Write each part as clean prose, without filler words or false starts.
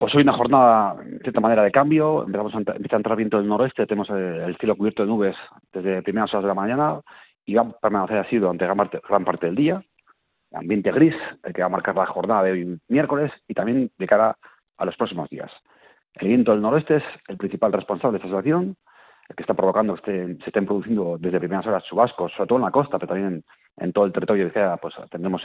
Pues hoy una jornada, de cierta manera, de cambio. Empieza a entrar viento del noroeste, tenemos el cielo cubierto de nubes desde primeras horas de la mañana y va a permanecer así durante gran parte del día. Ambiente gris, el que va a marcar la jornada de hoy miércoles y también de cara a los próximos días. El viento del noroeste es el principal responsable de esta situación, el que está provocando que se estén produciendo desde primeras horas chubascos, sobre todo en la costa, pero también en todo el territorio de Cea, pues tendremos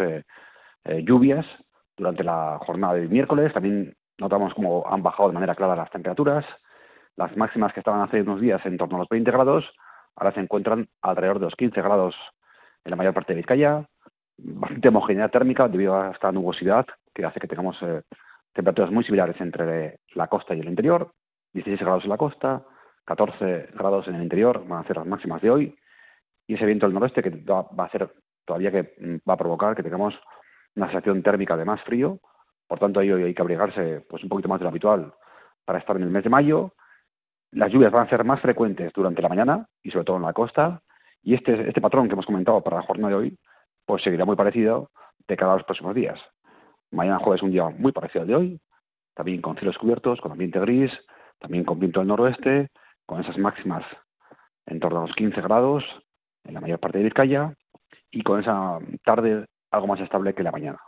lluvias durante la jornada de miércoles. También notamos cómo han bajado de manera clara las temperaturas. Las máximas que estaban hace unos días en torno a los 20 grados, ahora se encuentran alrededor de los 15 grados en la mayor parte de Vizcaya. Bastante homogeneidad térmica debido a esta nubosidad que hace que tengamos temperaturas muy similares entre la costa y el interior. 16 grados en la costa, 14 grados en el interior, van a ser las máximas de hoy. Y ese viento del noroeste que va a ser todavía que va a provocar que tengamos una sensación térmica de más frío. Por tanto, hoy hay que abrigarse pues un poquito más de lo habitual para estar en el mes de mayo. Las lluvias van a ser más frecuentes durante la mañana y sobre todo en la costa. Y este patrón que hemos comentado para la jornada de hoy pues seguirá muy parecido de cara a los próximos días. Mañana jueves un día muy parecido al de hoy, también con cielos cubiertos, con ambiente gris, también con viento del noroeste, con esas máximas en torno a los 15 grados en la mayor parte de Vizcaya y con esa tarde algo más estable que la mañana.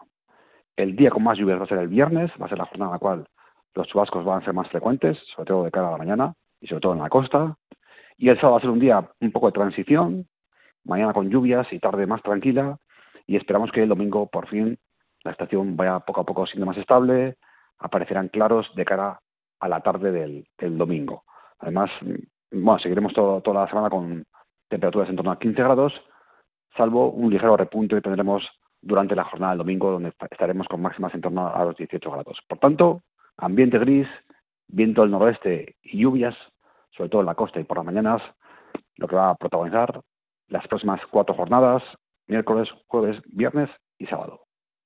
El día con más lluvias va a ser el viernes, va a ser la jornada en la cual los chubascos van a ser más frecuentes, sobre todo de cara a la mañana y sobre todo en la costa. Y el sábado va a ser un día un poco de transición, mañana con lluvias y tarde más tranquila, y esperamos que el domingo por fin la estación vaya poco a poco siendo más estable, aparecerán claros de cara a la tarde del domingo. Además, bueno, seguiremos toda la semana con temperaturas en torno a 15 grados, salvo un ligero repunte que tendremos durante la jornada del domingo, donde estaremos con máximas en torno a los 18 grados. Por tanto, ambiente gris, viento del noroeste y lluvias, sobre todo en la costa y por las mañanas, lo que va a protagonizar las próximas 4 jornadas, miércoles, jueves, viernes y sábado.